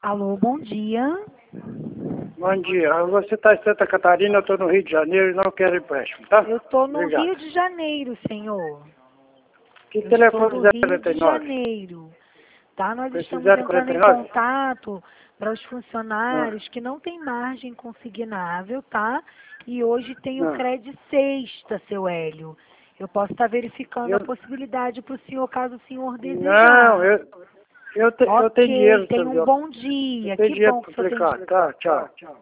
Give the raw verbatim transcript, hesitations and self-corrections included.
Alô, bom dia. Bom dia. Você está em Santa Catarina, eu estou no Rio de Janeiro e não quero empréstimo, tá? Eu estou no Obrigado. Rio de Janeiro, senhor. Que Eu telefone estou no Rio quarenta e de nove? Janeiro. Tá? Nós Esse estamos zero entrando quarenta e em nove? contato para os Não, funcionários que não têm margem consignável, tá? E hoje tem o não. crédito sexta, seu Hélio. Eu posso estar verificando Eu, a possibilidade para o senhor, caso o senhor não, desejar. eu, eu, te, eu tenho Ok, dinheiro, tenha um eu, bom eu dia. tenho Que dinheiro bom para que o senhor tem aplicar, dinheiro. tá? Tchau.